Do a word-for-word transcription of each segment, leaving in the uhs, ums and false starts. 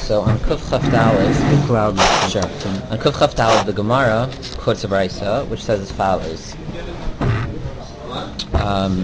So on Kuf Chaf Daled, sure. On Kuf Chaf Daled, the Gemara quotes a brisa which says as follows: um,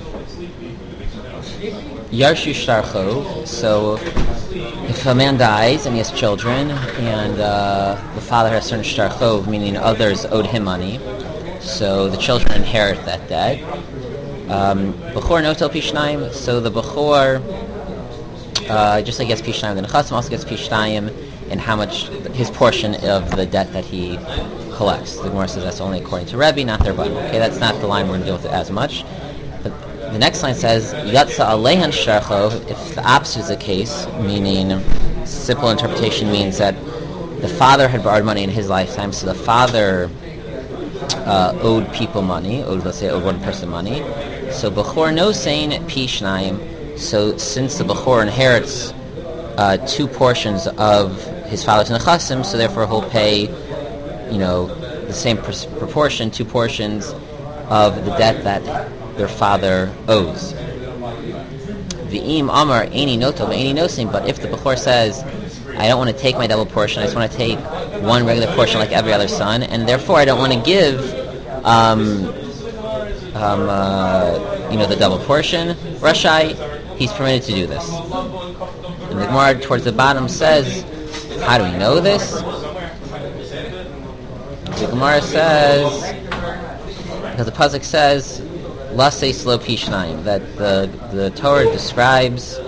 Yarshu Shtarchov. So if a man dies and he has children, and uh, the father has certain Shtarchov, meaning others owed him money, so the children inherit that debt. Um, Bechor notel pishnayim. So the Bechor, uh, just like he gets pishnayim, the Nechasim also gets pishnayim in how much his portion of the debt that he collects. The Gemara says that's only according to Rebbe, not their Bible. Okay, that's not the line we're going to deal with it as much. But the next line says Yatsa Alehan Shtarchov. If the opposite is the case, meaning simple interpretation means that the father had borrowed money in his lifetime, so the father uh, owed people money, owed let's say owed one person money. So Bechor no saying Pishnayim. So since the Bechor inherits uh, two portions of his father's Nechasim, so therefore he'll pay, you know, the same pr- proportion, two portions of the debt that their father owes. V'im Amar Eini Noto Eini Nosim. But if the Bechor says, I don't want to take my double portion, I just want to take one regular portion like every other son, and therefore I don't want to give um, um, uh, you know, the double portion, Rashai, he's permitted to do this. And the Gemara towards the bottom says, how do we know this? The Gemara says, because the pasuk says, Lasei Slo Pishnayim, that the the Torah describes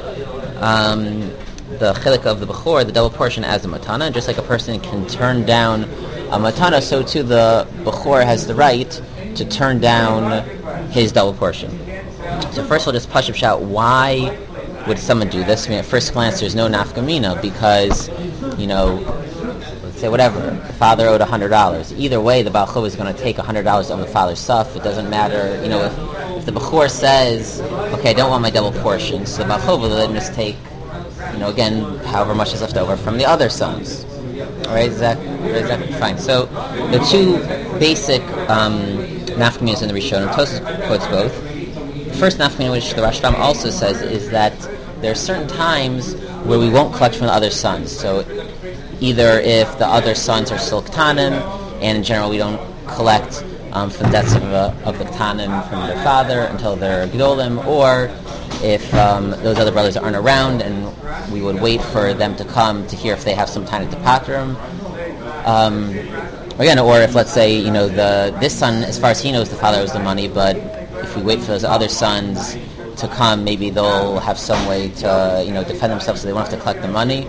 um, the chilik of the Bechor, the double portion, as a matana. And just like a person can turn down a matana, so too the Bechor has the right to turn down his double portion. So first of all, just Pashup shout, why would someone do this? I mean, at first glance, there's no nafkamina, because, you know, let's say whatever, the father owed one hundred dollars. Either way, the Baal Chov is going to take one hundred dollars of the father's stuff. It doesn't matter, you know, if, if the Bechor says, okay, I don't want my double portion, so the Baal Chov will then just take, you know, again, however much is left over from the other sons. All right, exactly, exactly, fine. So the two basic um, nafkaminas in the Rishonim, Tosfos quotes both. The first nafkamina, which the Rashbam also says, is that there are certain times where we won't collect from the other sons. So either if the other sons are still ktanim, and in general we don't collect um, from the debts of, uh, of the ktanim from their father until they're gedolim, or if um, those other brothers aren't around, and we would wait for them to come to hear if they have some time to patrim. Um, again, or if, let's say, you know, the this son, as far as he knows, the father owes the money, but if we wait for those other sons to come, maybe they'll have some way to, you know, defend themselves, so they won't have to collect the money.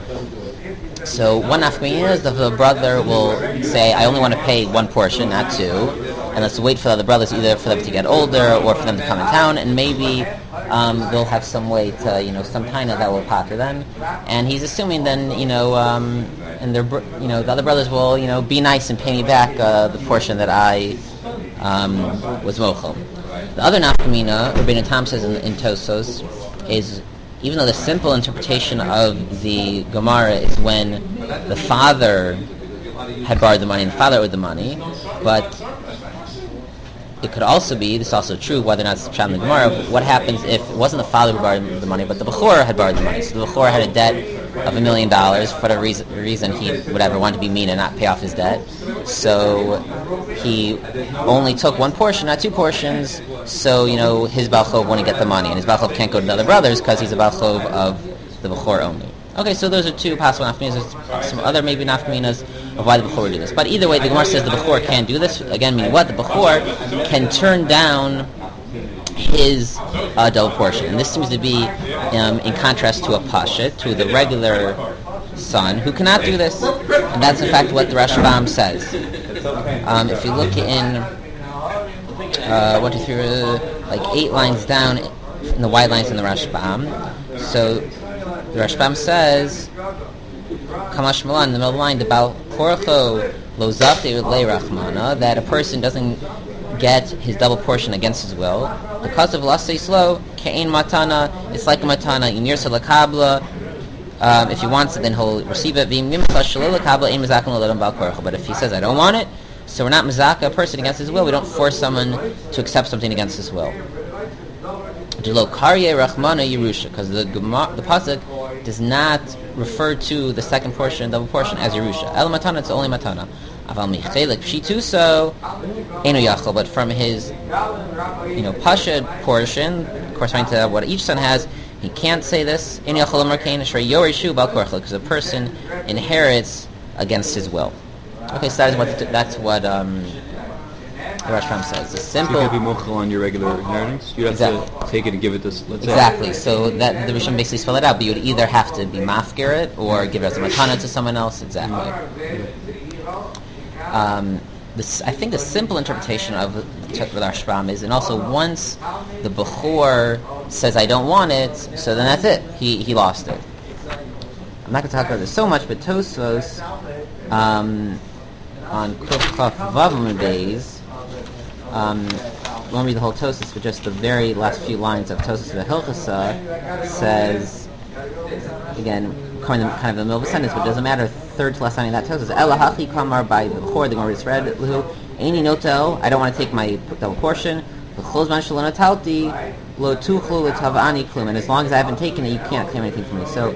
So one nafkamina is that the brother will say, I only want to pay one portion, not two, and let's wait for the other brothers, either for them to get older or for them to come in town, and maybe um, they'll have some way to, you know, some taina that will pater them. And he's assuming then, you know, um, and their, you know, the other brothers will, you know, be nice and pay me back uh, the portion that I um, was mochel. The other nafkamina, Rabbeinu Tam says in, in Tosfos, is even though the simple interpretation of the Gemara is when the father had borrowed the money and the father owed the money, but it could also be, this is also true, whether or not it's Pshat in the Gemara, what happens if it wasn't the father who borrowed the money, but the Bechor had borrowed the money. So the Bechor had a debt of a million dollars. For whatever reason, reason he whatever wanted to be mean and not pay off his debt. So he only took one portion, not two portions, so, you know, his Baal Chov wouldn't get the money, and his Baal Chov can't go to the other brothers because he's a Baal Chov of the Bechor only. Okay, so those are two possible nafkaminas. There's some other maybe nafkaminas of why the Bechor would do this. But either way, the Gemara says the Bechor can't do this. Again, meaning what? The Bechor can turn down his uh, double portion. And this seems to be um, in contrast to a Pashit, to the regular son, who cannot do this. And that's in fact what the Rashbam says. Um, if you look in uh, one, two, three, like eight lines down in the white lines in the Rashbam, so the Rashbam says, Kamash Malan, in the middle of the line, about Korcho Lozafte Le Rachmana, that a person doesn't get his double portion against his will. Because of Lasei Slo, Ke'en Matana, it's like a Matana, Inir Salakabla. Um, if he wants it, then he'll receive it. But if he says, I don't want it, so we're not Mazaka, a person against his will, we don't force someone to accept something against his will. Jelo Karye Rachmana Yerusha, because the Gemara, the pasuk does not refer to the second portion, double portion, as Yerusha. El Matana, it's only Matana. Aval Michelek Pshituso Eno Yachol, but from his, you know, Pasha portion, corresponding to what each son has, he can't say this. Eno Yachol Merkain Ashrei Yorishu Bal Korchel, because a person inherits against his will. Okay, so that is what that's what um, the Rashbam says. The simple. So you can't be mochel on your regular inheritance. You'd have exactly. to take it and give it this. Let's exactly. say. So that the Rishon basically spell it out. But you would either have to be mafkir it or give it as a matana to someone else. Exactly. Um, this, I think the simple interpretation of the Rashbam is, and also once the Bechor says I don't want it, so then that's it. He he lost it. I'm not going to talk about this so much, but Tosfos um, on Kuf Chaf Vav Beis. Um, I won't read the whole Tosfos, but just the very last few lines of Tosfos the Hilchasa says, again, kind of, kind of in the middle of a sentence, but it doesn't matter. Third to last line of that Tosfos, Ela Hachi Kamar by the Bechor, the Gemara is read, Luhu, Eini Notel, I don't want to take my double portion, V'chlozman Shalona Talti, Lo Tuchlu L'Tavani Klum, and as long as I haven't taken it, you can't claim anything from me. So,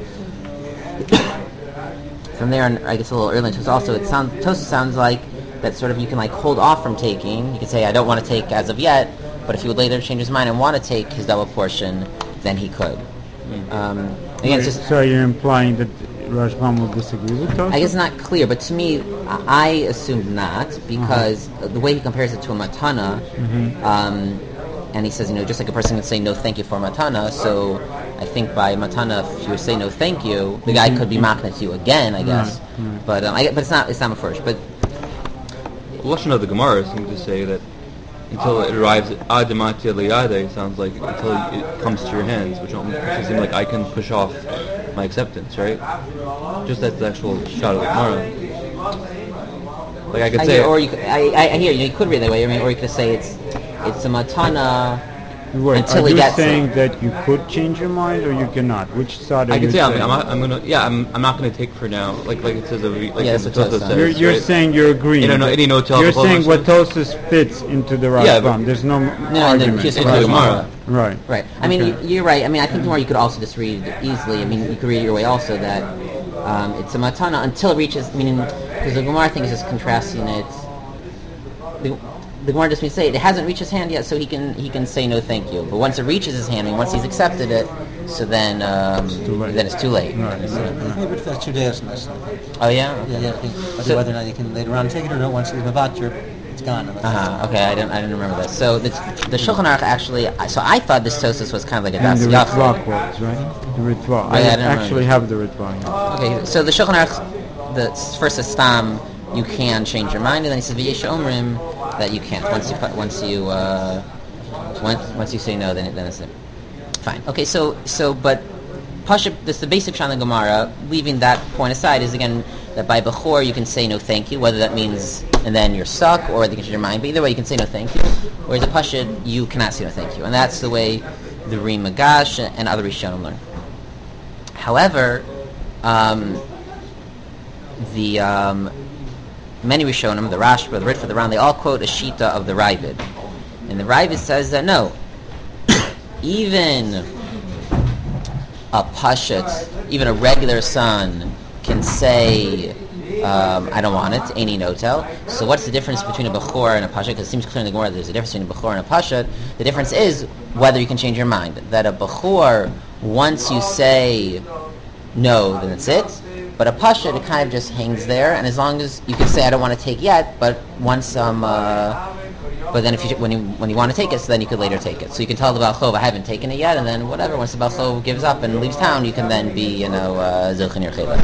from there, and I guess a little earlier, Tosfos also, it sounds, Tosfos sounds like that sort of you can like hold off from taking. You can say I don't want to take as of yet, but if he would later change his mind and want to take his double portion, then he could. Mm-hmm. Um, again, it's just, so you're implying that Rashbam will disagree with Tosfos? I guess it's not clear, but to me, I assumed not, because uh-huh. the way he compares it to a matana, mm-hmm. um, and he says, you know, just like a person would say no thank you for matana, so I think by matana, if you would say no thank you, the guy mm-hmm. could be mocking at you again, I guess. Right. Right. But um, I, but it's not it's not a first. But the Lashon of the Gemara seems to say that until it arrives at Adamatia Liyade, it sounds like until it comes to your hands, which makes it seem like I can push off my acceptance, right? Just that's the actual shot of the Gemara. Like I could I say, hear, or you could, I, I hear you. You could read that way. I mean, or you could say it's it's a matana. Wait, until are he you gets saying it. that you could change your mind or you cannot? Which side are I you can say I'm, saying? I'm, I'm gonna yeah I'm I'm not gonna take for now. Like like it says over like Yeah, the that's what Tosfos Tosfos says. You're, you're right? saying you're agreeing. You don't know any no tell. You're saying what Tosfos fits into the Rashbam. Yeah, but- There's no, No, argument. and then Into the Gemara. Right. Right. I mean, Okay. you, you're right. I mean, I think more you could also just read it easily. I mean, you could read it your way also that um, it's a matana until it reaches. Meaning, because the Gemara thing is just contrasting it. The, the Gemara just means say it hasn't reached his hand yet, so he can he can say no thank you. But once it reaches his hand, and once he's accepted it, so then um, then it's too late. Right. I think it's that's two days in this. Oh yeah. Okay. Yeah, yeah. I think whether, So- whether or not you can later on take it or not, once you leave about your, it's gone. Uh huh. Okay, I didn't I didn't remember that. So the the Shulchan Aruch actually. So I thought this Tosfos was kind of like a And Das the Yachid. Ritva quotes, right? The Ritva. I, Yeah, I didn't actually have the Ritva here. Okay, so the Shulchan Aruch, the first is Stam, you can change your mind, and then he says V'yesh Omrim that you can't. Once you once you uh, once once you say no, then it, then it's it. Fine. Okay, so so but Pasha, this the basic Shana Gemara. Leaving that point aside, is again that by Bechor you can say no thank you, whether that means and then you're stuck, or you can change your mind. But either way, you can say no thank you. Whereas a Pasha, you cannot say no thank you, and that's the way the Rim Magash and other Rishonim learn. However, um, the um, many Rishonim, the Rashba, the Ritva, the Ran, they all quote a Shita of the Ravid. And the Ravid says that no, even a Pashat, even a regular son can say, um, I don't want it, Eini Notel. So what's the difference between a Bechor and a Pashat? Because it seems clear in the Gemara that there's a difference between a Bechor and a Pashat. The difference is whether you can change your mind. That a Bechor, once you say no, then that's it. But a Pashat, it kind of just hangs there, and as long as you can say I don't want to take yet, but once um, uh, but then if you when you when you want to take it, so then you could later take it. So you can tell the Baal Chov I haven't taken it yet, and then whatever. Once the Baal Chov gives up and leaves town, you can then be you know Zilchin your Chayla.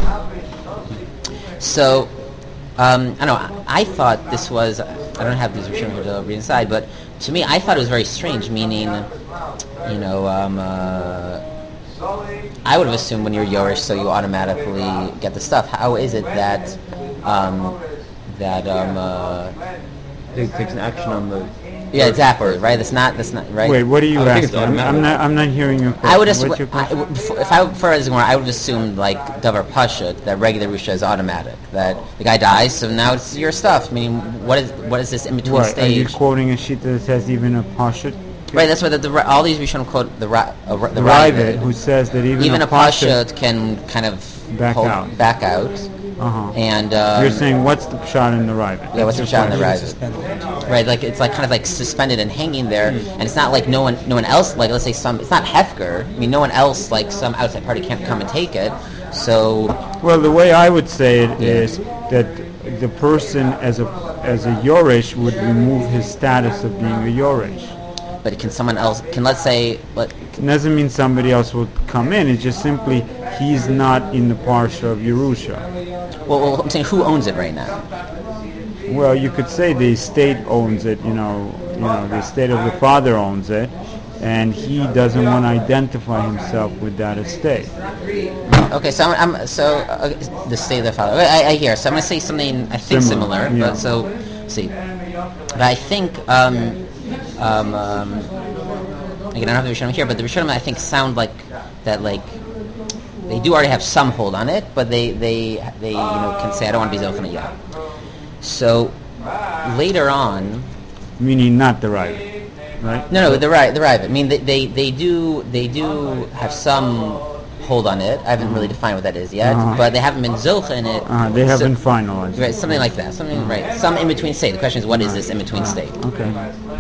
So um, I don't know. I thought this was I don't have these Rishonim here to read inside, but to me I thought it was very strange. Meaning, you know. Um, uh, I would have assumed when you're Yorish, so you automatically get the stuff. How is it that um, that um, uh, it takes an action on the. yeah, exactly, right? That's not that's not right. Wait, what are you I think it's asking? I'm, I'm not. I'm not hearing your question. I would What's assume your question? I, if I for as I would have assumed like Davar Pasha that regular Risha is automatic. That the guy dies, so now it's your stuff. Meaning, what is what is this in between What, are you stage? quoting a sheet that says even a Pashat? Right, that's why the, the, all these Rishonim quote the ra, uh, ra- the The Ravid, Ravid, who says that even, even a a Pasha, Pasha can kind of Back hold, out. back out. uh-huh. And um, You're saying what's the pshat in the Ravid? yeah, what's the That's your pshat in the question. Ravid? Right, like it's like kind of like suspended and hanging there, and it's not like no one, no one else. Like let's say some, it's not hefker. I mean, no one else, like some outside party, can't come and take it. So, Well, the way I would say it Yeah. is that the person as a as a Yoresh would remove his status of being a Yoresh. but can someone else? Can let's say, let, It doesn't mean somebody else would come in. It's just simply he's not in the parsha of Yerusha. well, well, I'm saying who owns it right now? Well, you could say the estate owns it. You know, you know, the estate of the father owns it, and he doesn't want to identify himself with that estate. Okay, so I'm, I'm so uh, the state of the father. I, I hear. So I'm going to say something I think Similar, similar. yeah. But so, let's see, but I think um, um, um, again, I don't have the Rishonim here, but the Rishonim I think sound like that, like they do already have some hold on it, but they they they you know can say I don't want to be zochim yet. So later on. Meaning not the right, right? No, no, they're right. They're right. I mean, they, they, they do they do have some hold on it. I haven't really defined what that is yet, Uh-huh. but they haven't been zocha in it. Uh, they So- haven't finalized. right, something like that. Something right. Some in between state. The question is, what is this in between state? Okay.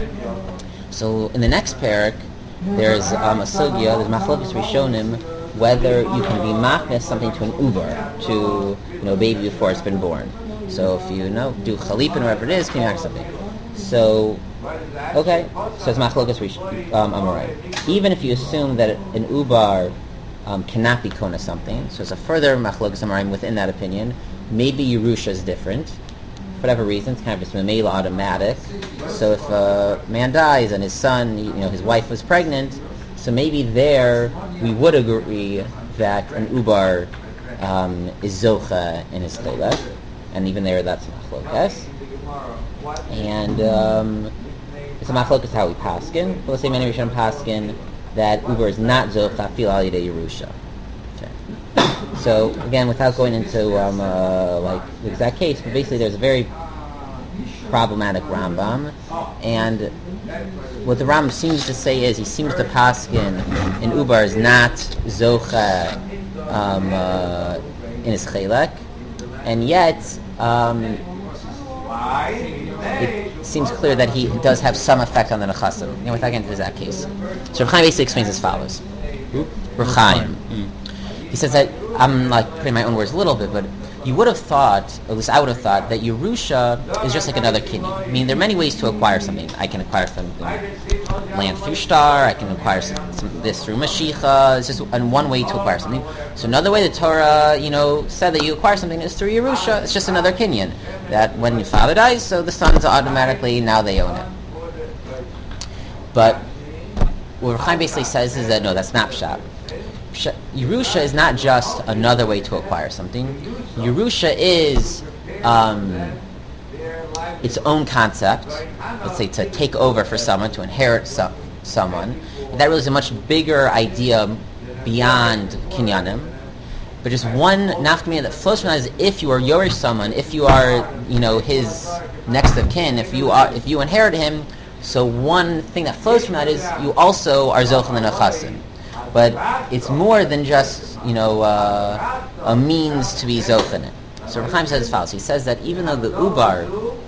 So in the next parak, there's um, a sugya. There's machlokas rishonim whether you can be machnes something to an uber, to you know a baby before it's been born. So if you know do chalipin or whatever it is, can you mach something? So okay, so it's machlokas rish um, amorai. Even if you assume that an ubar um, cannot be kona something, so it's a further machlokas amorai within that opinion. Maybe Yerusha is different. For whatever reason, it's kind of just mamela automatic. So if a man dies and his son, you know, his wife was pregnant, so maybe there we would agree that an ubar um, is zocha in his chelek, and even there that's machlokas. And um, it's a machlokas how we paskin. But let's say many Rishonim paskin that ubar is not zocha fil al yidei Yerusha. So again, without going into um, uh, like the exact case, but basically there's a very problematic Rambam, and what the Rambam seems to say is he seems to paskin in ubar is not zocha um, uh, in his chelek, and yet um, it seems clear that he does have some effect on the nechasim. You know, without getting into that case, so Reb Chaim basically explains as follows. Reb Chaim. He says that, I'm like putting my own words a little bit, but you would have thought, or at least I would have thought, that Yerusha is just like another kinyan. I mean, there are many ways to acquire something. I can acquire something, land through star, I can acquire some, some, this through Mashiach. It's just and one way to acquire something. So another way the Torah, you know, said that you acquire something is through Yerusha. It's just another kinyan. That when your father dies, so the sons automatically, now they own it. But what Chaim basically says is that, no, that's not pshat. Yerusha is not just another way to acquire something. Yerusha is um, its own concept. Let's say to take over for someone, to inherit so- someone. And that really is a much bigger idea beyond kinyanim. But just one nafkamina that flows from that is if you are Yorish someone, if you are, you know, his next of kin, if you are, if you inherit him. So one thing that flows from that is you also are zochel and achasim. But it's more than just, you know, uh, a means to be zoch in it. So Reb Chaim says as follows. He says that even though the ubar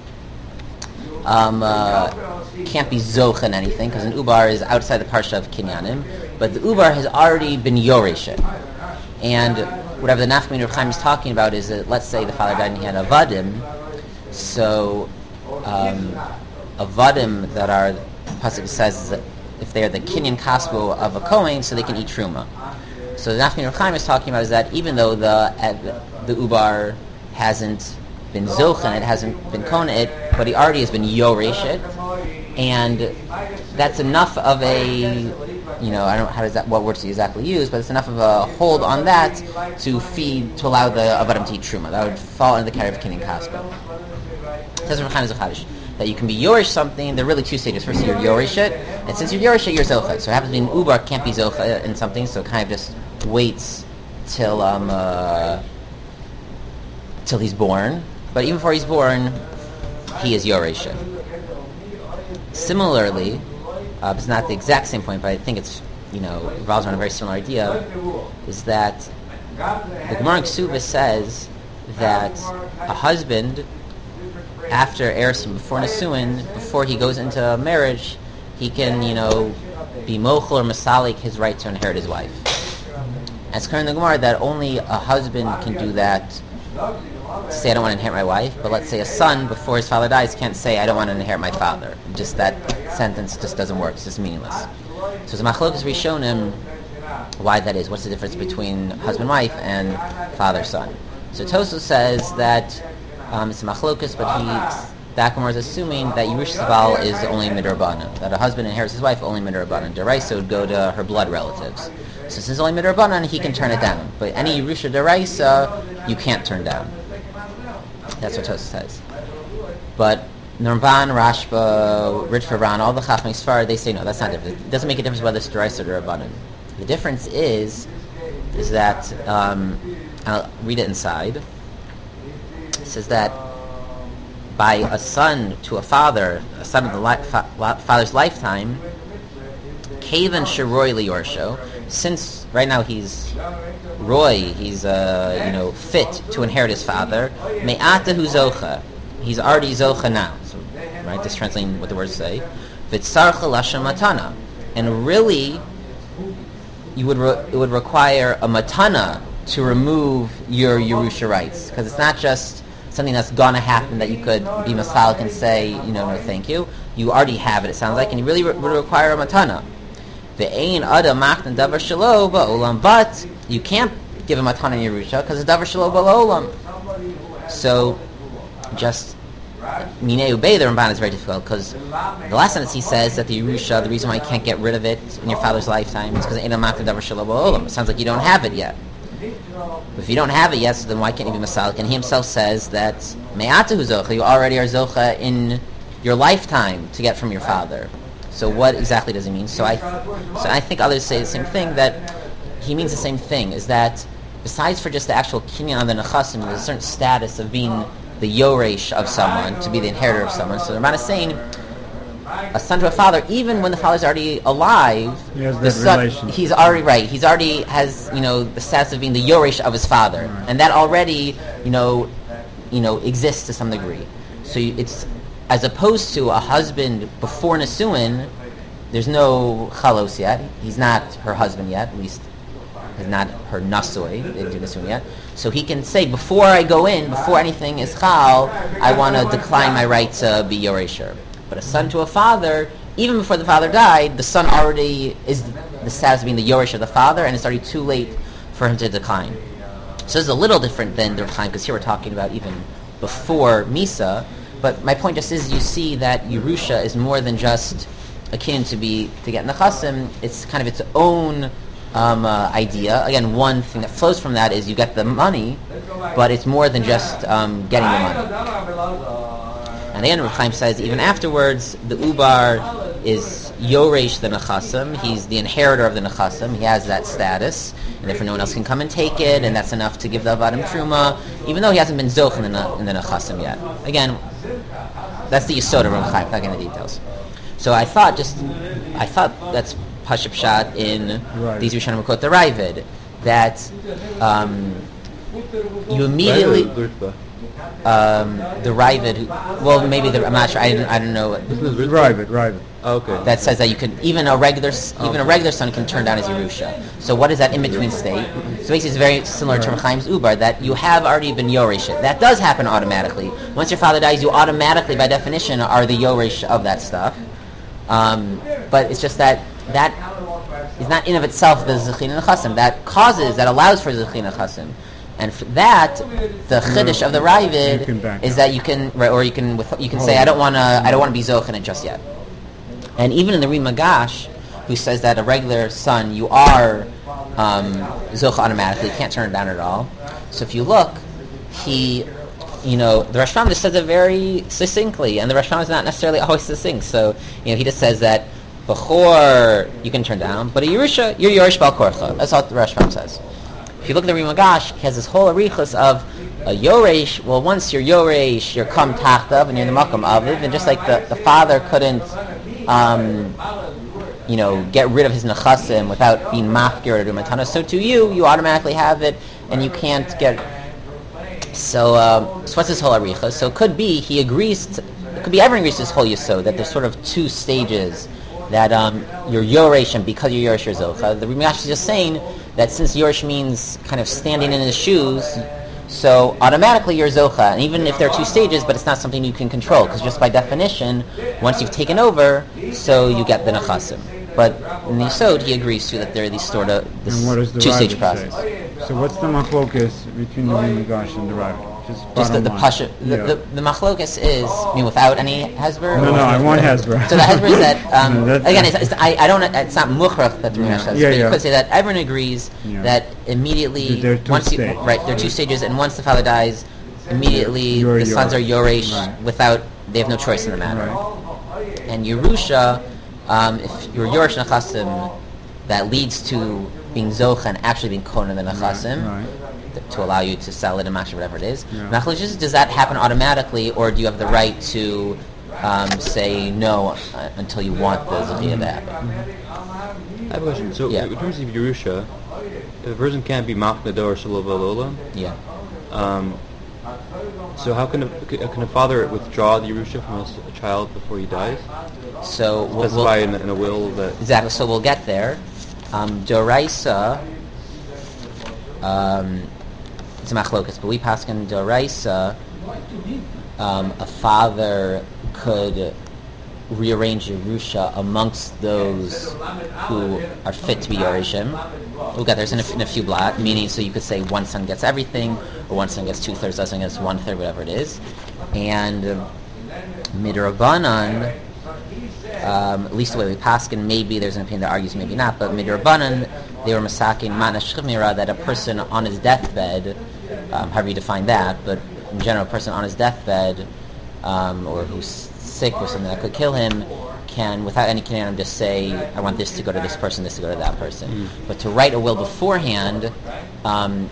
um, uh, can't be zoch in anything, because an ubar is outside the parsha of kinyanim, but the ubar has already been yoreshet. And whatever the nafkamina Reb Chaim is talking about is that, let's say the father died and he had avadim, so um, avadim that are, the pasuk says that if they are the kinyan kaspo of a kohen, so they can eat truma. So the nafkamina Reb Chaim is talking about is that even though the uh, the ubar hasn't been zochen, it hasn't been kona it, but he already has been yoresh it, and that's enough of a, you know, I don't know how does that what words to exactly use, but it's enough of a hold on that to feed to allow the avadim to eat truma. That would fall into the category of kinyan kaspo. Says Reb Chaim Zechadish that you can be yorish something. There are really two stages. First, you're yorish it, and since you're yorish it, you're zocha. So it happens to be an ubar can't be zocha in something, so it kind of just waits till um uh, till he's born. But even before he's born, he is yorish it. Similarly, uh, it's not the exact same point, but I think it's, you know, revolves around a very similar idea, is that the Gemara in Ksubah says that a husband, after Erusin, before Nesuin, before he goes into a marriage, he can, you know, be mochel or masalik his right to inherit his wife. And it's clear in the Gemara that only a husband can do that, say I don't want to inherit my wife, but let's say a son, before his father dies, can't say I don't want to inherit my father. Just that sentence just doesn't work, it's just meaningless. So the Machlokas Rishonim, why that is, what's the difference between husband-wife and father-son. So Tosfos says that um, it's a Machlokas, but he, that Gemara is assuming that Yerusha Sabal is only midrabanan, that a husband inherits his wife only midrabanan. Deraisa would go to her blood relatives. So since it's only midrabanan, he can turn it down. But any Yerusha Deraisa, you can't turn down. That's what Tosfos says. But Ramban, Rashba, Ritva Ran, all the Chachmei Sfar, they say no, that's not different. It doesn't make a difference whether it's Deraisa or Derabanan. The difference is, is that, um, I'll read it inside. It says that by a son to a father, a son of the li- fa- father's lifetime, Kavan Shiroi Liyorsho, since right now he's Roy, he's uh, you know fit to inherit his father. Me'atahu Zocha, he's already Zocha now. So, right, just translating what the words say. V'tzarcha Lashem Matana, and really, you would re- it would require a matana to remove your Yerusha rights, because it's not just something that's gonna happen that you could be masalik and say, you know, no, thank you. You already have it. It sounds like, and you really re- would require a matana. The ein adam machtan davar shelo ba'olam, but you can't give a matana in Yerusha because it's davar shelo ba'olam. So, just minei ubei, the Ramban is very difficult, because the last sentence he says that the Yerusha, the reason why you can't get rid of it in your father's lifetime is because ein adam machtan davar shelo ba'olam. It sounds like you don't have it yet. If you don't have it yet, so then why can't you be masalik? And he himself says that me'atahu zocha, you already are zocha in your lifetime to get from your father. So what exactly does he mean? So I, so I think others say the same thing, that he means the same thing, is that besides for just the actual kinyan on the nechasim, there's a certain status of being the yoresh of someone, to be the inheritor of someone. So the Ramban is saying, a son to a father, even when the father's already alive, he has the that son, relation. he's already right. He's already has, you know, the status of being the yoresh of his father, Right. and that already, you know, you know, exists to some degree. So you, it's as opposed to a husband before Nesuin, there's no chalos yet. He's not her husband yet, at least he's not her nasoi. They didn't do Nesuin yet. So he can say, before I go in, before anything is chal, I want to decline my right to be yoresher. But a son to a father, even before the father died, the son already is the status of being the yoresh of the father, and it's already too late for him to decline. So it's a little different than the time, because here we're talking about even before Misa. But my point just is, you see that Yerusha is more than just akin to be to get nechasim. It's kind of its own um, uh, idea. Again, one thing that flows from that is you get the money, but it's more than just um, getting the money. And the end of Chaim says, even afterwards, the Ubar is Yoresh the Nechasim. He's the inheritor of the Nechasim. He has that status, and therefore no one else can come and take it, and that's enough to give the Avadim Truma, even though he hasn't been Zoch in the, in the Nechasim yet. Again, that's the Yisod of Ram Chaim, not getting the details. So I thought just, I thought that's Pashut Pshat in Right. these Rishonim quote the Ravid, that um, you immediately... Um, the Ravid, who, well, maybe the, I'm not sure. I don't, I don't know. Right, right. Oh, okay. That says that you can even a regular even a regular son can turn down his Yerusha. So what is that in between state? So basically, it's very similar to Chaim's Ubar, that you have already been Yoresh. That does happen automatically. Once your father dies, you automatically, by definition, are the Yoresh of that stuff. Um, but it's just that that is not in of itself the Zechin and Chasim. That causes, that allows for Zechin and Chasim. And for that, the chiddush of the Ravid is that you can, right, or you can, with, you can say, I don't want to, I don't want to be zoch in it just yet. And even in the Ri Magash, who says that a regular son, you are um, zoch automatically, you can't turn it down at all. So if you look, he, you know, the Rashbam just says it very succinctly, and the Rashbam is not necessarily always succinct. So, you know, he just says that bechor you can turn down, but a Yerusha, you're Yerush Bal Korcha. That's what the Rashbam says. If you look at the Ri Magash, he has this whole arichus of a Yoresh. Well, once you're Yoresh, you're Kam Tachtav, and you're in the Makam Aviv, and just like the, the father couldn't um, you know, get rid of his nechasim without being mafkir or matana, so to you, you automatically have it, and you can't get. So, um, so what's this whole aricha? So it could be he agrees. To, it could be everyone agrees to this whole yisod that there's sort of two stages that um, you're yoresh, and because you're yoresh, you're zocha. The Rimash is just saying that since yoresh means kind of standing in his shoes, so automatically you're zocha, and even if there are two stages, but it's not something you can control, because just by definition, once you've taken over, so you get the nechasim. But in the Yisod, he agrees to that there are these sort of this And what does the two-stage Ravid process. say? So what's the machlokas between the Migash and the Ravid? Just, Just the, bottom the line. pasha, the, Yeah. the, the machlokas is, I mean, without any hesber? No, or- no, I want Hezbollah. So the hesber is that, um, No, that's- again, it's, it's, I, I don't, it's not mukhrach that the Yeah. Rimash says, Yeah, but you yeah. could say that everyone agrees Yeah. that immediately, That there are two once you, stages. right, there are two stages, and once the father dies, immediately You're the sons are Yoresh. yoresh Right. without, they have no choice in the matter. Right. And Yerusha, um, if you're Yoresh Nechasim, that leads to being Zocha and actually being Kohen the Nechasim, Right. th- to allow you to sell it and match whatever it is. Yeah. Machlokes, does that happen automatically, or do you have the right to um, say no uh, until you want the Zechiyah to happen? I have a question. So, Yeah. in terms of Yerusha, if a person can't be Machnedo or Shalom Alola, Yeah. um, so how can a, can a father withdraw the Yerusha from a, s- a child before he dies? So we'll, Specify we'll, in, a- in a will that... exactly. So we'll get there. Um, Doraisa, um, it's a machlokas, but we paskin Doraisa. Um, a father could rearrange Yerusha amongst those who are fit to be Yorishim. We'll get there's in a, in a few blot, meaning so you could say one son gets everything, or one son gets two thirds, other son gets one third, whatever it is. And um, midrabanan, um, at least the way we paskin, maybe there's an opinion that argues, maybe not, but midrabanan, they were masakin mana shchimira, that a person on his deathbed, um, however you define that, but in general, a person on his deathbed, um, or who's sick or something that could kill him, can, without any kinyanim, just say, I want this to go to this person, this to go to that person. Mm. But to write a will beforehand, um,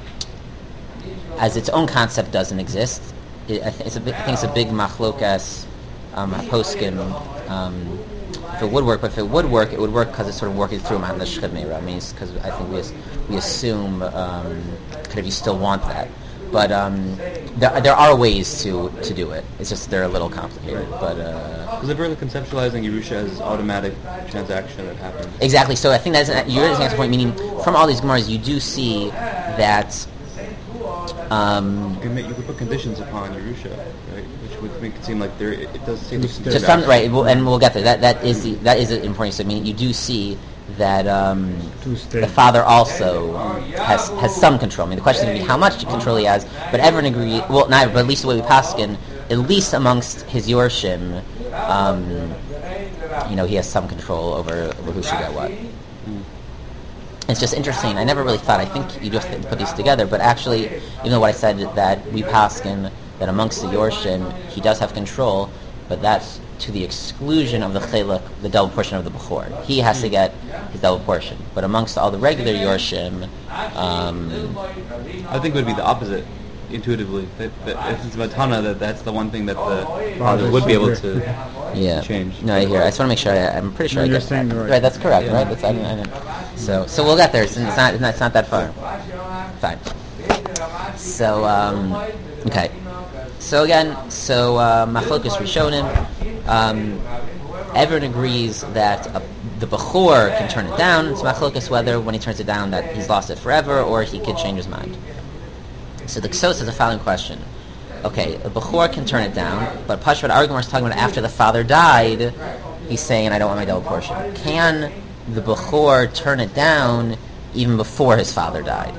as its own concept, doesn't exist. It, I, th- it's a big, I think it's a big machlokas, um, poskim, um, if it would work, but if it would work, it would work because it's sort of working through man the shchid meira. I mean, because I think we as, we assume um, kind of you still want that, but um, there there are ways to, to do it. It's just they're a little complicated, but uh, Because they're really conceptualizing Yerusha as automatic transaction that happens. exactly. So I think that's an, you're at the point. Meaning, from all these gemaras, you do see that. Um, You can, make, you can put conditions upon Yerusha, right? Which would make it seem like there. It, it does seem like to some right, we'll, and we'll get there. That that is the, that is important. So I mean, you do see that um, Two the stages. father also has has some control. I mean, the question would be how much control he has. But everyone agree. Well, not but at least the way we paskin, at least amongst his yorshim, um, you know, he has some control over, over who should get what. It's just interesting. I never really thought. I think you just put these together, but actually, even though what I said that we paskin that amongst the yorshim he does have control, but that's to the exclusion of the chelak, the double portion of the bechor. He has to get his double portion, but amongst all the regular yorshim, um, I think it would be the opposite, intuitively. That, that if it's matana, that that's the one thing that the father Father would be able should to yeah. change. No, I hear. I just want to make sure. I, I'm pretty sure No, I you're get saying that. the right- Right, that's correct. Yeah. Right, that's I, I, I, so so we'll get there. It's not it's not, it's not that far. Fine. So um, okay. So again, so uh, machlokus rishonim. Um, everyone agrees that uh, the bechor can turn it down. It's machlokus whether when he turns it down that he's lost it forever or he could change his mind. So the Ksos has the following question. Okay, the bechor can turn it down, but Pashvat Argamar is talking about after the father died, he's saying, I don't want my double portion. Can the bechor turn it down even before his father died?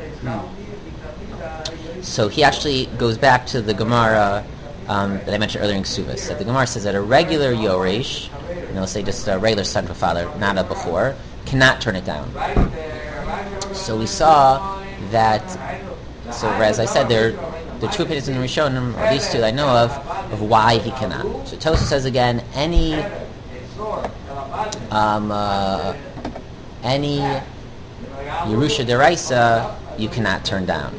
So he actually goes back to the Gemara um, that I mentioned earlier in Ksubas. That the Gemara says that a regular Yoresh, you know, let's say just a regular son of a father, not a bechor, cannot turn it down. So we saw that, so as I said, there there are two opinions in the Rishonim, or at least two that I know of, of why he cannot. So Tosafos says again, any um, uh, any Yerusha Deraisa you cannot turn down.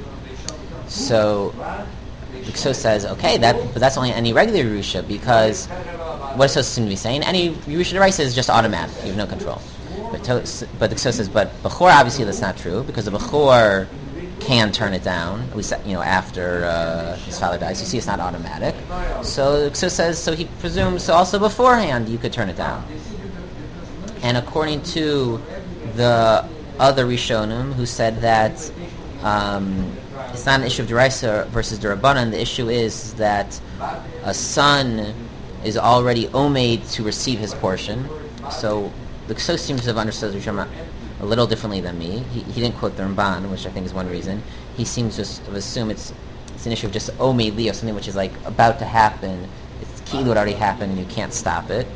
So the Ksos says, okay, that but that's only any regular Yerusha, because what does Tosfos seem to be saying? Any Yerusha D'Oraisa is just automatic. You have no control. But, to, but the Tosfos says, but Bechor, obviously that's not true, because the Bechor can turn it down, at least, you know, after uh, his father dies. You see, it's not automatic. So the Tosfos says, so he presumes, so also beforehand you could turn it down. And according to the other Rishonim who said that um, it's not an issue of D'Oraisa versus D'Rabbanan, the issue is that a son is already omeid to receive his portion. So the Tosfos seems to have understood the Rishonim a little differently than me. He, he didn't quote the Ramban, which I think is one reason. He seems to s- assume it's it's an issue of just omeid li, or something which is like about to happen. It's ki'ilu, it already happened, and you can't stop it.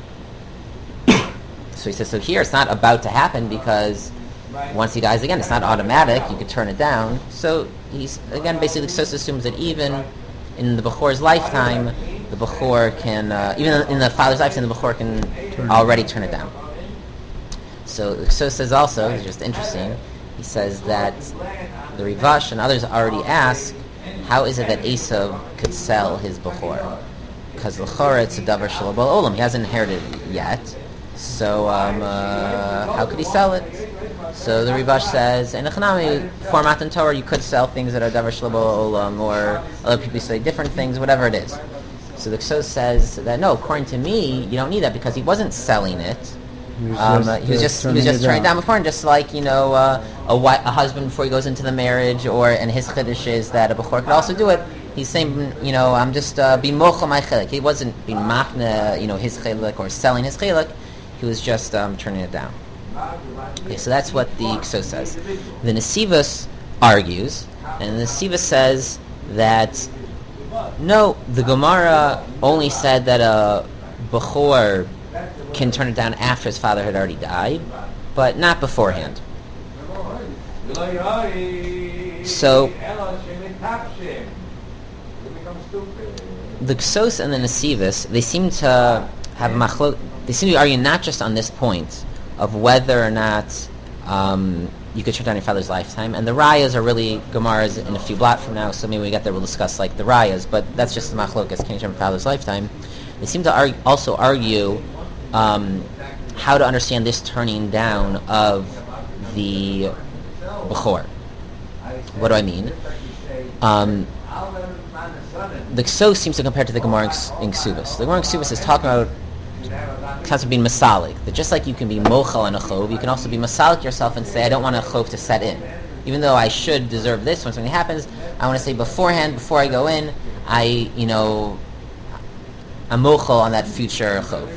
So he says, so here it's not about to happen because once he dies again, it's not automatic. You could turn it down. So he's again basically Tosfos assumes that even in the Bechor's lifetime, the Bechor can uh, even in the father's lifetime, the Bechor can turn already turn it down. So Tosfos says also, it's just interesting. He says that the Rivash and others already ask, how is it that Esav could sell his Bechor? Because l'chora it's a davar shelo ba'olam. He hasn't inherited it yet. So um, uh, how could he sell it? So the Rivash says, in the Chanami format in Torah, you could sell things that are davar shelo ba'olam, or other people say different things, whatever it is. So the Tosfos says that no, according to me, you don't need that because he wasn't selling it. He was Um, just, uh, he was uh, just he was just it turning it down down. before, and just like you know uh, a, wi- a husband before he goes into the marriage, or and his chiddush is that a bechor could also do it. He's saying, you know, I'm just uh, being mochel my chelik. He wasn't being machna, you know, his chelik or selling his chelik. He was just um, turning it down. Okay, so that's what the Tosfos says. The Nesivos argues, and the Nesivos says that no, the Gemara only said that a bechor can turn it down after his father had already died, but not beforehand. So the Tosfos and the Nesivos, they seem to have a machlok. They seem to be arguing not just on this point of whether or not um, you could turn down your father's lifetime, and the rayas are really Gemaras in a few blot from now. So maybe when we get there, we'll discuss like the rayas. But that's just the machlokas. Can you turn your father's lifetime? They seem to argue, also argue um, how to understand this turning down of the bechor. What do I mean? Um, the Tosfos seems to compare to the Gemara in Ksubos. The Gemara in Ksubos is talking about concept of being masalik. That just like you can be mochel on a chov, you can also be masalik yourself and say, I don't want a chov to set in. Even though I should deserve this when something happens, I want to say beforehand, before I go in, I, you know, I'm mochel on that future chov.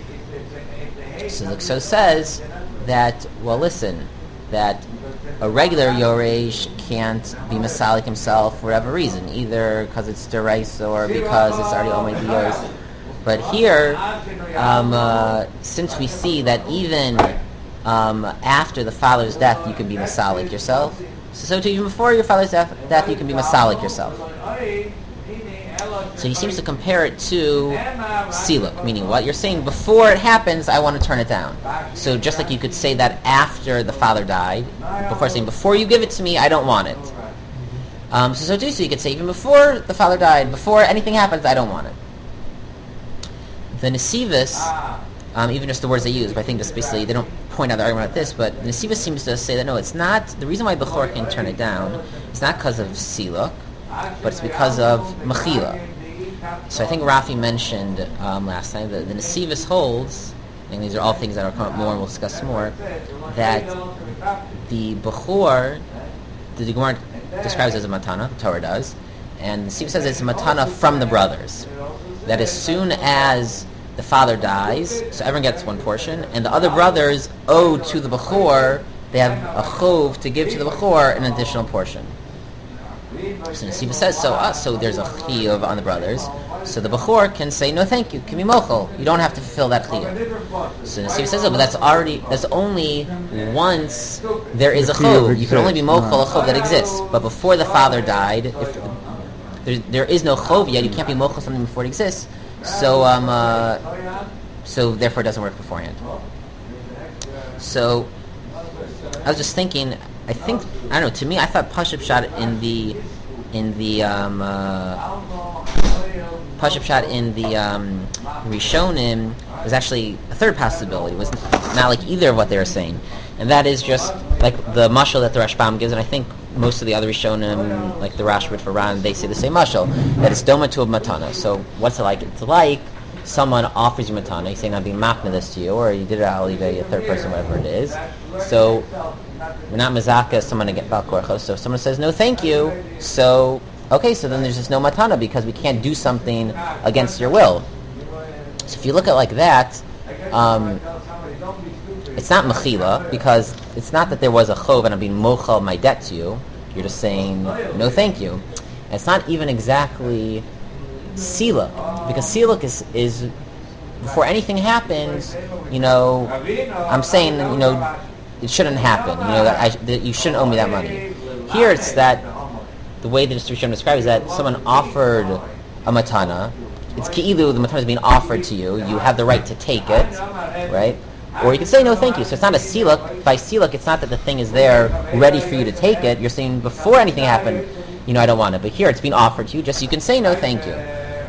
So the Tosfos says that, well, listen, that a regular Yoresh can't be masalik himself for whatever reason, either because it's d'oraisa or because it's already only yours. But here, um, uh, since we see that even um, after the father's death, you can be masalik yourself, so, so too, even before your father's death, death, you can be masalik yourself. So he seems to compare it to siluk, meaning what? You're saying before it happens, I want to turn it down. So just like you could say that after the father died, before saying, before you give it to me, I don't want it. Um, so, so too, so you could say, even before the father died, before anything happens, I don't want it. The Nesivos, um, even just the words they use, but I think just basically, they don't point out the argument about this, but the Nesivos seems to say that no, it's not, the reason why Bechor can turn it down, it's not because of siluk, but it's because of mechila. So I think Rafi mentioned um, last time that the Nesivos holds, and these are all things that will come up more and we'll discuss more, that the Bechor, the Gemara describes as a matana, the Torah does, and the Nesivos says it's a matana from the brothers. That as soon as the father dies, so everyone gets one portion, and the other brothers owe to the Bechor, they have a chov to give to the Bechor an additional portion. So Nesivos says so. Uh, so there's a chiyuv on the brothers. So the Bechor can say no, thank you. Can be mochel. You don't have to fulfill that chiyuv. So Nesivos says, oh, but that's already that's only once there is a chov. You can only be mochel a chov that exists. But before the father died, if there, there is no chov yet, you can't be mochel something before it exists. So um, uh, so therefore it doesn't work beforehand. So I was just thinking. I think I don't know. To me, I thought Pashup shot in the in the um, uh, Pashup Pshat in the um, Rishonim was actually a third possibility. It was not like either of what they were saying. And that is just like the mashal that the Rashbam gives, and I think most of the other Rishonim, like the Rashbam for Ran, they say the same mashal, that it's doma to a matana. So what's it like? It's like someone offers you matana, you say, I'm being machna this to you, or you did it out of a third person, whatever it is. So we're not mezaka someone to get bal korcho. So if someone says no thank you, so okay, so then there's just no matana because we can't do something against your will. So if you look at it like that, um, it's not mechila, because it's not that there was a chov and I'm being mochal my debt to you. You're just saying no thank you. And it's not even exactly siluk, because siluk is, is before anything happens, you know, I'm saying, you know, it shouldn't happen, you know, that, I, that you shouldn't owe me that money. Here it's that the way the Rishon describes is that someone offered a matana. It's ki'ilu, the matana is being offered to you. You have the right to take it, right? Or you can say no thank you. So it's not a siluk. By siluk, it's not that the thing is there ready for you to take it. You're saying before anything happened, you know, I don't want it. But here it's being offered to you, just so you can say no thank you.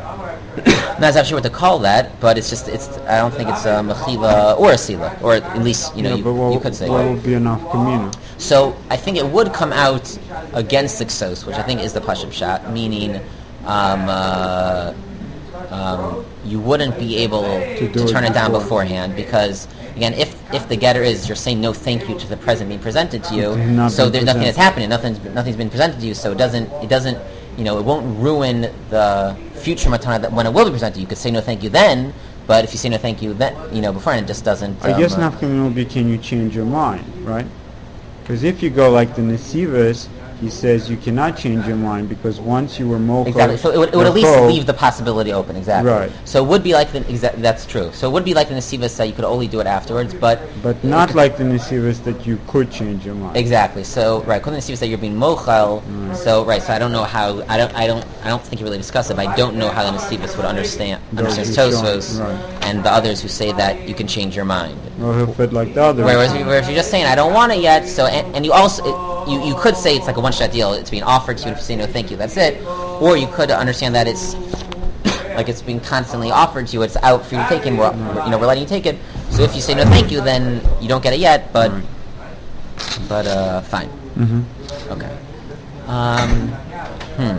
I'm not exactly sure what to call that, but it's just, it's. I don't think it's a mechila or a siluk, or at least, you know, yeah, you, but what, you could say. What would be enough kamina? So I think it would come out against the ksos, which I think is the Pashup Pshat, meaning um, uh, um, you wouldn't be able to, to turn it, it down beforehand, because again, if if the getter is you're saying no thank you to the present being presented to you, so there's nothing that's happening, nothing's nothing's been presented to you, so it doesn't it doesn't you know it won't ruin the future matana that when it will be presented. You could say no thank you then, but if you say no thank you then, you know, beforehand, it just doesn't. I um, guess uh, nafkamina will be, can you change your mind, right? Because if you go like the Nesivas, he says you cannot change your mind because once you were mochel, exactly. So it would, it would at least leave the possibility open. Exactly. Right. So it would be like the exa- that's true. So it would be like the Nesivas that you could only do it afterwards, but but not like the Nesivas that you could change your mind. Exactly. So right, according to the Nesivas that you're being mochel. Mm. So right. So I don't know how. I don't. I don't. I don't think you really discussed it. But I don't know how the Nesivas would understand understand Tosfos right. and the others who say that you can change your mind. Or he'll put like the others. Whereas, whereas you're just saying I don't want it yet. So and, and you also. It, You, you could say it's like a one-shot deal. It's being offered to you. If you say no, thank you, that's it. Or you could understand that it's like it's being constantly offered to you. It's out for you to take, and we're, we're you know we're letting you take it. So if you say no, thank you, then you don't get it yet. But right. but uh, fine. Mm-hmm. Okay. Um, hmm.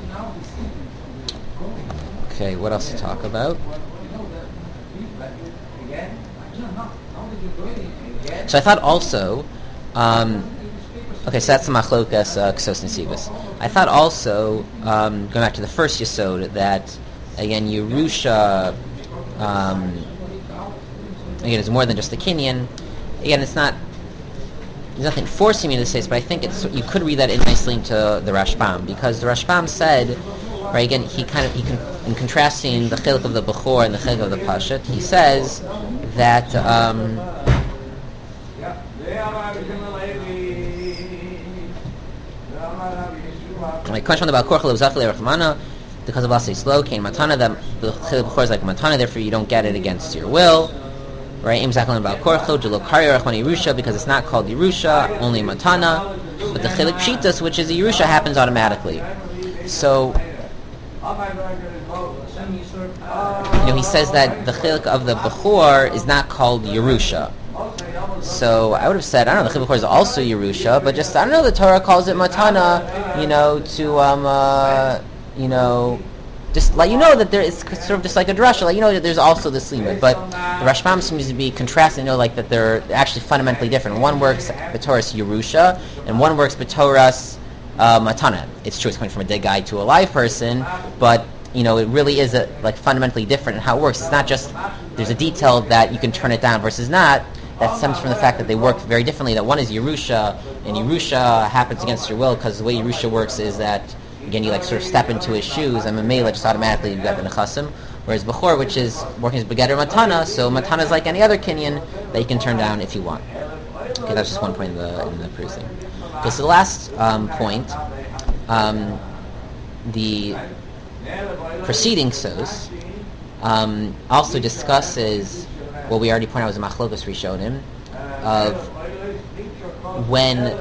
Okay. What else to talk about? So I thought also. Um, okay, so that's the machlokas uh, ksos nesivos. I thought also, um, going back to the first yesod, that again Yerusha, um, again, is more than just the kinyan. Again, it's not. There's nothing forcing me to say this, but I think it's. You could read that in nicely into the Rashbam, because the Rashbam said, right? Again, he kind of he can, in contrasting the chiluk of the bechor and the chiluk of the pashut, he says that. Um, Like question about korchel uzachli rachmana, because of asay slow came matana, that the chiluk bechor is like matana, therefore you don't get it against your will, right? Im zaklin about korchel jelo kari rachman yerusha, because it's not called yerusha, only matana, but the chiluk pshitas, which is a yerusha, happens automatically. So, you know, he says that the chiluk of the bechor is not called yerusha. So I would have said, I don't know, the chiluk bechor is also yerusha, but just I don't know, the Torah calls it matana, you know, to um, uh, you know, just let you know that there is sort of just like a drasha, like you know that there's also this limit. But the Rashbam seems to be contrasting, you know, like that they're actually fundamentally different. One works b'toras yerusha, and one works b'toras uh, matana. It's true, it's coming from a dead guy to a live person, but you know, it really is a, like fundamentally different in how it works. It's not just there's a detail that you can turn it down versus not. That stems from the fact that they work very differently. That one is Yerusha, and Yerusha happens against your will, because the way Yerusha works is that, again, you like sort of step into his shoes, and Mamela just automatically you've got the Nechasim. Whereas Bechor, which is working as Begeder Matana, so Matana is like any other Kinyan that you can turn down if you want. Okay, that's just one point in the in the producing. Okay, so the last um, point, um, the preceding sos um, also discusses what we already pointed out was a machlokas rishonim of when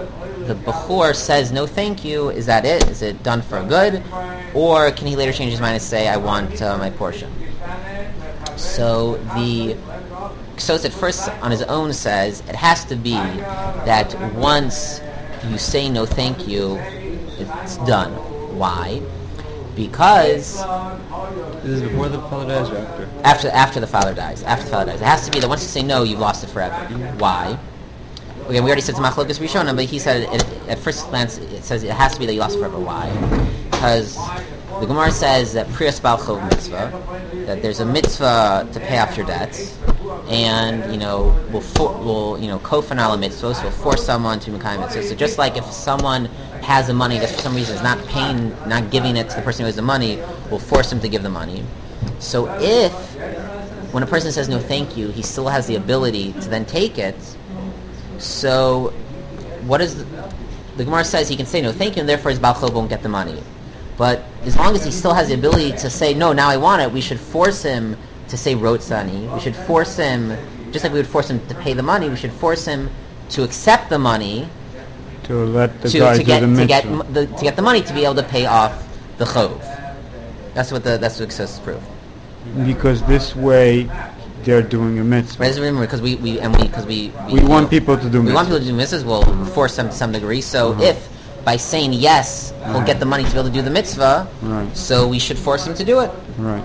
the Bechor says no thank you, is that it? Is it done for good? Or can he later change his mind and say, I want uh, my portion? So the Ksos at first on his own says it has to be that once you say no thank you, it's done. Why? Because This is before the father dies or after? after after the father dies, after the father dies, it has to be that once you say no, you've lost it forever. Why? Okay, we already said to Machlokas Rishona, but he said it, at first glance it says it has to be that you lost it forever. Why? Because the Gemara says that Priyas Bal Chov mitzvah, that there's a mitzvah to pay off your debts, and you know will for, will you know kofan ala mitzvah, so will force someone to mekayim mitzvah. So just like if someone has the money that for some reason is not paying, not giving it to the person who has the money, will force him to give the money. So if when a person says no thank you, he still has the ability to then take it. So what is the, the Gemara says he can say no thank you, and therefore his Baal Chov won't get the money. But as long as he still has the ability to say no, now I want it, we should force him to say rotzani. We should force him, just like we would force him to pay the money, we should force him to accept the money To let the to, guy to do get the to mitzvah. get m- the, to get the money to be able to pay off the chov. That's what the that's what Ksos proof. Because this way they're doing a mitzvah. Right? Remember, because we, we and we because we We want people to do we mitzvah. want people to do mitzvahs. We'll force them to some degree. So Uh-huh. if by saying yes, he'll get the money to be able to do the mitzvah, Right. so we should force him to do it. Right.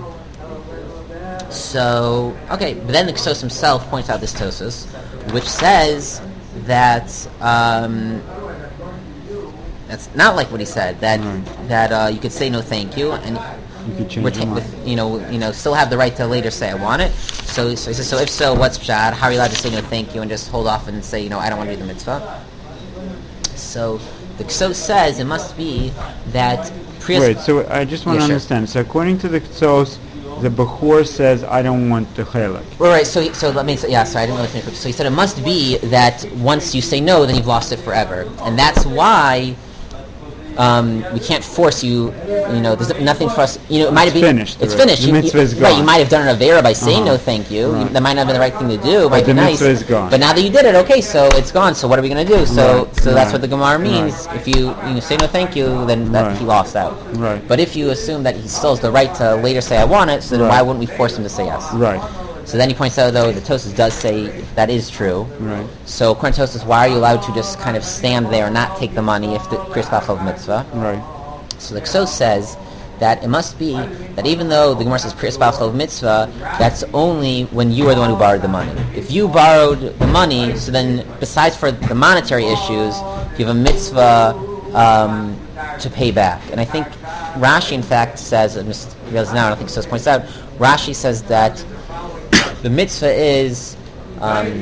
So, okay, but then the Ksos himself points out this Tosus, which says that um, that's not like what he said. That Right. that uh, you could say no, thank you, and You could change retain, your with, mind. you know, you know, still have the right to later say I want it. So, so he says, so if so, what's pshat? How are you allowed to say no, thank you, and just hold off and say, you know, I don't want to do the mitzvah? So the Ksos says it must be that. Priyas- Wait, so I just want Yeah, to sure. understand. So according to the Ksos, the Bechor says, I don't want the chelak. Right, right. So, he- so let me. Yeah, sorry, I didn't really finish. quick. So he said it must be that once you say no, then you've lost it forever, and that's why um, we can't force you. You know, there's nothing for us. You know, it might have It's been finished It's already. finished. The You- mitzvah you, is Right, you gone. might have done an avera by saying Uh-huh. no, thank you. Right. That might not have been the right thing to do. It might But be the nice. mitzvah is gone. But now that you did it, okay, so it's gone. So what are we going to do? So, Right, so that's right, what the Gemara means. right. If you, you say no, thank you, then that Right. he lost out. Right. But if you assume that he still has the right to later say I want it, so then Right. why wouldn't we force him to say yes? Right. So then he points out, though, the Tosas does say that is true. Right. So according to Tosas, why are you allowed to just kind of stand there and not take the money if the Priyas Bal Chov mitzvah? Right. So the Ksos says that it must be that even though the Gemara says Priyas Bal Chov mitzvah, that's only when you are the one who borrowed the money. If you borrowed the money, so then besides for the monetary issues, you have a mitzvah um, to pay back. And I think Rashi, in fact, says, I just realized now, I don't think Ksos points out, Rashi says that the mitzvah is um,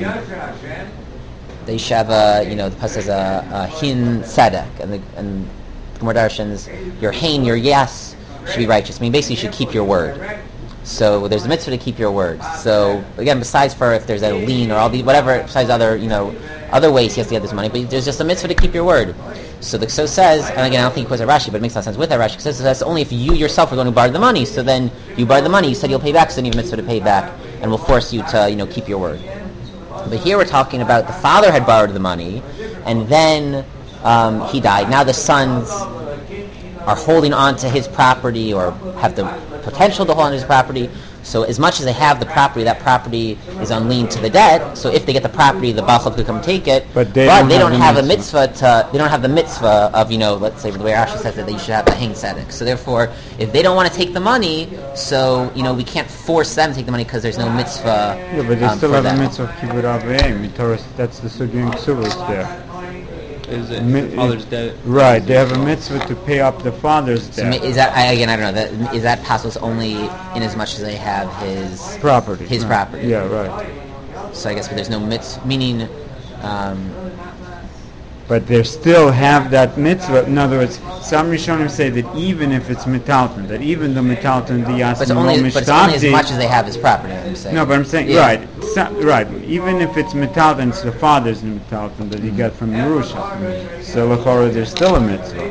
they should have a, you know, the pasuk says a, a hin tzedek, and the and the Gemara darshans your hein, your yes should be righteous. I mean, basically, you should keep your word. So there's a mitzvah to keep your word. So again, besides for if there's a lien or all the whatever, besides other, you know, other ways he has to get this money, but there's just a mitzvah to keep your word. So the Ksos says, and again, I don't think he quotes a Rashi, but it makes a lot of sense with that Rashi. Because that's only if you yourself are the one who borrowed the money. So then you borrowed the money, you said you'll pay back, so then you have a mitzvah to pay back, and will force you to, you know, keep your word. But here we're talking about the father had borrowed the money, and then um, he died. Now the sons are holding on to his property, or have the potential to hold on to his property. So as much as they have the property, that property is on lien to the debt. So if they get the property, the Baal Chov could come take it. But they don't have the have a mitzvah. mitzvah to. They don't have the mitzvah of, you know, let's say the way Rashi says that they should have a hein tzedek. So therefore, if they don't want to take the money, so you know we can't force them to take the money because there's no mitzvah. Yeah, but they um, still for have them. a mitzvah of kibbut avayim. In Torah, that's the sugya in Ksubos there. Is it Mi- the father's debt? Right. They have a mitzvah to pay up the father's So ma- debt. is that I, again? I don't know. That, is that possible only in as much as they have his Property. His right. property. Yeah, right. So I guess, but there's no mitzvah, meaning. Um, But they still have that mitzvah. In other words, some Rishonim say that even if it's metalton, that even the metalton the but it's yasim only, lo but it's only as mishtabdi- much as they have his property. I'm saying. No, but I'm saying, Yeah. right, so, right. Even if it's metalton, it's the father's metalton that he got from Yerusha. So l'chora, there's still a mitzvah.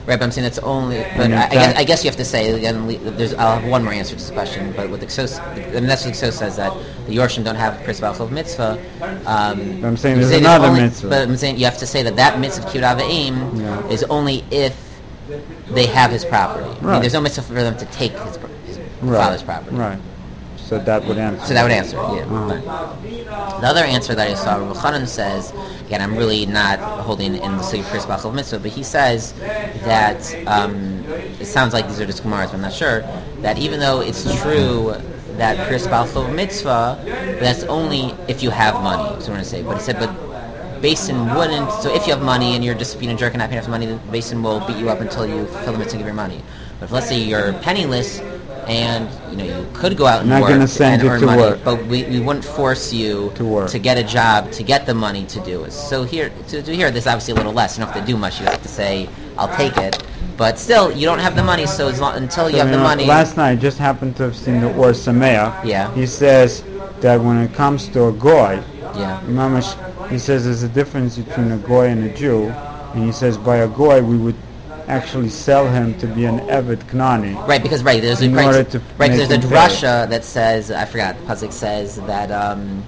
Right, but I'm saying it's only. But And in I, I, guess, fact- I guess you have to say again. le- There's. I'll have one more answer to this question. But with the Ksos, I mean, that's what Ksos says that the Yorshim don't have Chris Balchov mitzvah. Um, But I'm saying you there's say another only, mitzvah. But I'm saying you have to say that that mitzvah of Kibbutz Avim Yeah. is only if they have his property. I mean, Right. there's no mitzvah for them to take his, pro- his Right. father's property. Right. So that would answer. So that would answer, yeah. Uh-huh. The other answer that I saw, Rav Chanan says, again, I'm really not holding in the Sugi Chris Bachov Mitzvah, but he says that, um, it sounds like these are just Gemaras, but I'm not sure, that even though it's true that Chris Bachov Mitzvah, but that's only if you have money, that's what I'm going to say. But he said, but Basin wouldn't, so if you have money and you're just being a jerk and not paying enough money, the Basin will beat you up until you fulfill the mitzvah and give your money. But if let's say you're penniless, and you know you could go out and Not work gonna send and you earn to money, work. but we, we wouldn't force you To work. get a job to get the money to do it. So here to do here, there's obviously a little less. You don't have to do much. You have to say, "I'll take it," but still, you don't have the money. So as long, until you So, have you the know, money, Last night, I just happened to have seen the Or Sameach. Yeah. He says that when it comes to a goy, yeah, Mamash, he says there's a difference between a goy and a Jew, and he says by a goy we would actually sell him to be an Eved Knani. right. Because right, there's a In right, order to right. make There's a him pay. drasha that says I forgot. The pasuk says that. Um,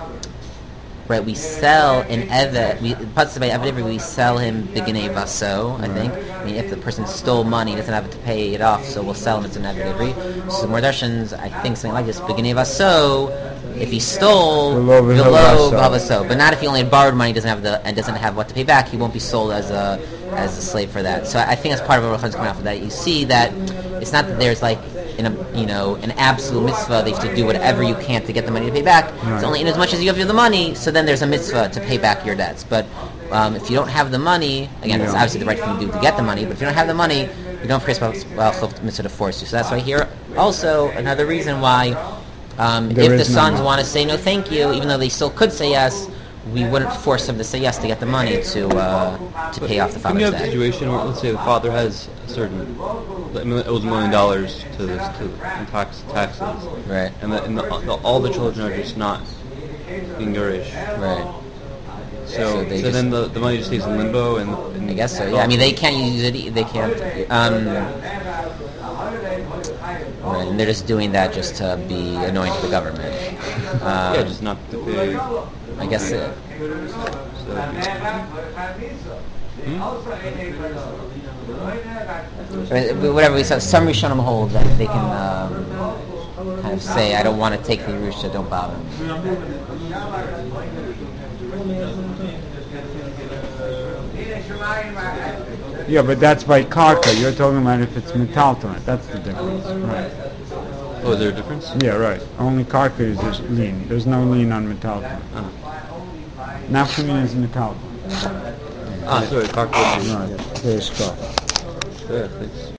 Right, we sell an evet. We pasuk by evet we sell him beginei vaso. I think. I mean, if the person stole money, he doesn't have to pay it off, so we'll sell him as an evet. So more Darshans, I think something like this. Beginei vaso. If he stole Below below vaso. vaso, but not if he only had borrowed money, doesn't have the and doesn't have what to pay back. He won't be sold as a as a slave for that. So I, I think that's part of what Rochon's coming off of that. You see that it's not that there's like in a you know an absolute mitzvah they have to do whatever you can to get the money to pay back. Right. It's only in as much as you have the money. So then there's a mitzvah to pay back your debts. But um, if you don't have the money, again, it's Yeah. obviously the right thing to do to get the money. But if you don't have the money, you don't have to mitzvah to force you. So that's why here also another reason why um, There if the is no sons money. want to say no thank you, even though they still could say yes, we wouldn't force them to say yes to get the money to uh, to pay off the When you father's have a debt. situation where, let's say, the father has a certain, I mean, it owes a million dollars to this to in tax taxes, Right. and, the, and the, the, all the children are just not being Yerush. Right. So, So so, they just- then the, the money just stays in limbo, and, and I guess so. Yeah. I mean, they can't use it. e- They can't. Um, right. And they're just doing that just to be annoying to the government. Um, yeah, just not to pay. I guess it. So, I mean, whatever we said, some Rishonim hold that they can um, kind of say, "I don't want to take the Yerusha, don't bother me." Yeah, but that's by karka. You're talking about if it's metalton. That's the difference. Right. oh, is there a difference? Yeah, right. Only karka is just lean. There's no lean on metalton. Uh, Nafkamin is metalton. ah, sorry, Karkwood. Right. There you go. Yeah, thanks.